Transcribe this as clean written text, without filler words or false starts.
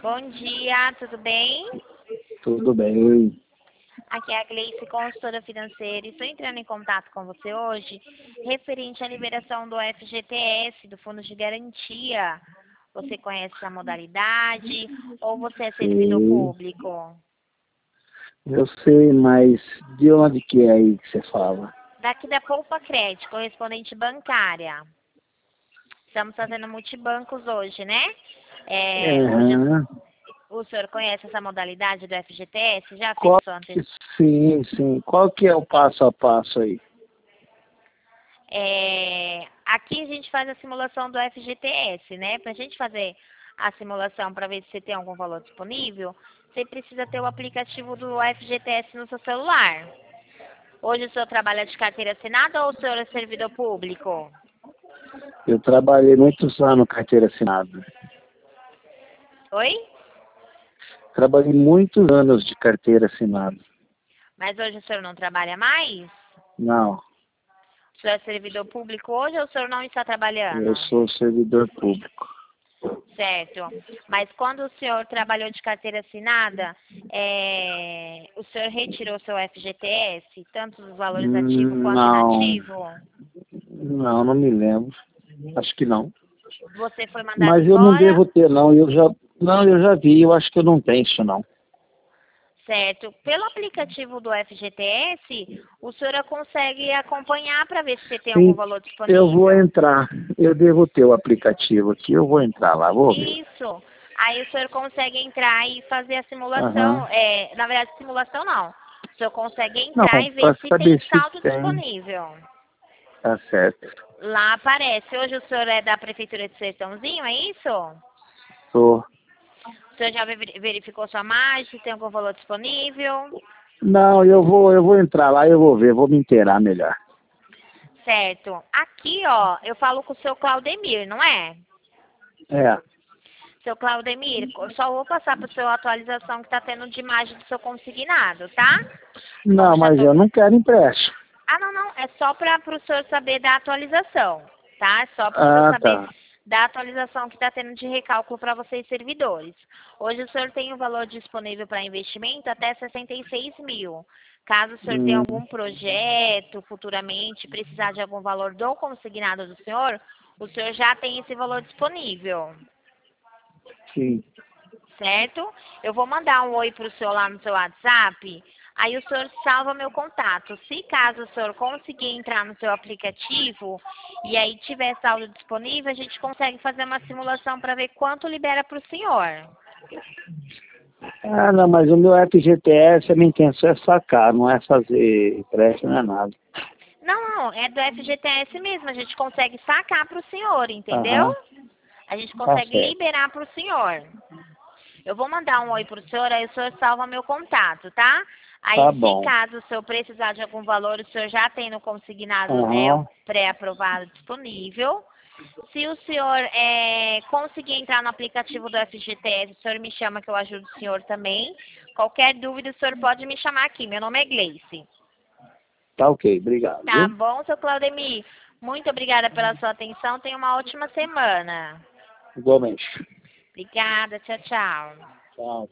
Bom dia, tudo bem? Tudo bem. Aqui é a Gleice, consultora financeira, e estou entrando em contato com você hoje referente à liberação do FGTS, do Fundo de Garantia. Você conhece essa modalidade ou você é servidor Sim, público? eu sei, mas de onde que é aí que você fala? Daqui da Poupa Crédito, correspondente bancária. Estamos fazendo multibancos hoje, né? Hoje Aham. o senhor conhece essa modalidade do FGTS? Já fez Qual sua que, sim, sim. Qual que é o passo a passo aí? Aqui a gente faz a simulação do FGTS, né? Para a gente fazer a simulação para ver se você tem algum valor disponível, você precisa ter o aplicativo do FGTS no seu celular. Hoje o senhor trabalha de carteira assinada ou o senhor é servidor público? Eu trabalhei muitos anos carteira assinada. Oi? Trabalhei muitos anos de carteira assinada. Mas hoje o senhor não trabalha mais? Não, O senhor é servidor público hoje ou o senhor não está trabalhando? eu sou servidor público. Certo. Mas quando o senhor trabalhou de carteira assinada, o senhor retirou seu FGTS, tanto dos valores ativo quanto Não, inativo? não me lembro. Acho que não. Você foi mandado Mas eu não embora? devo ter, não. Eu já vi. Eu acho que eu não tenho isso, não. Certo. Pelo aplicativo do FGTS, o senhor consegue acompanhar para ver se você tem algum Sim, valor eu vou disponível. entrar. Eu devo ter o aplicativo aqui. Eu vou entrar lá, vou ver. Isso. Aí o senhor consegue entrar e fazer a Aham. simulação. Na verdade, simulação não. O senhor consegue Não, entrar e ver para se tem saber se saldo tem, disponível. tá certo. Lá aparece. Hoje o senhor é da Prefeitura de Sertãozinho, é isso? Tô. O senhor já verificou sua margem, se tem algum valor disponível? Não, eu vou entrar lá e eu vou ver, vou me inteirar melhor. Certo. Aqui, ó, eu falo com o seu Claudemir, não é? É. Seu Claudemir, eu só vou passar para o seu atualização que está tendo de imagem do seu consignado, tá? Como Não, já mas tô... eu não quero empréstimo. Ah, não, não. É só para o senhor saber da atualização, tá? É só para o senhor Ah, saber tá. da atualização que está tendo de recálculo para vocês servidores. Hoje o senhor tem o valor disponível para investimento até 66 mil. Caso o senhor tenha Hum, algum projeto futuramente, precisar de algum valor do consignado do senhor, o senhor já tem esse valor disponível. sim. Certo? Eu vou mandar um oi para o senhor lá no seu WhatsApp. Aí o senhor salva meu contato. Se caso o senhor conseguir entrar no seu aplicativo e aí tiver saldo disponível, a gente consegue fazer uma simulação para ver quanto libera para o senhor. Ah, não, mas o meu FGTS, a minha intenção é sacar, não é fazer empréstimo, não é nada. Não, não, é do FGTS mesmo. A gente consegue sacar para o senhor, entendeu? Aham, A gente tá consegue certo. liberar para o senhor. Eu vou mandar um oi pro senhor, aí o senhor salva meu contato, tá? Aí, Tá se bom. caso o senhor precisar de algum valor, o senhor já tem no consignado o Aham, pré-aprovado disponível. Se o senhor conseguir entrar no aplicativo do FGTS, o senhor me chama que eu ajudo o senhor também. Qualquer dúvida, o senhor pode me chamar aqui. Meu nome é Gleice. tá ok, obrigado, Tá viu? bom, seu Claudemir? Muito obrigada pela sua atenção. Tenha uma ótima semana. Igualmente. Obrigada. Tchau, tchau. Tchau.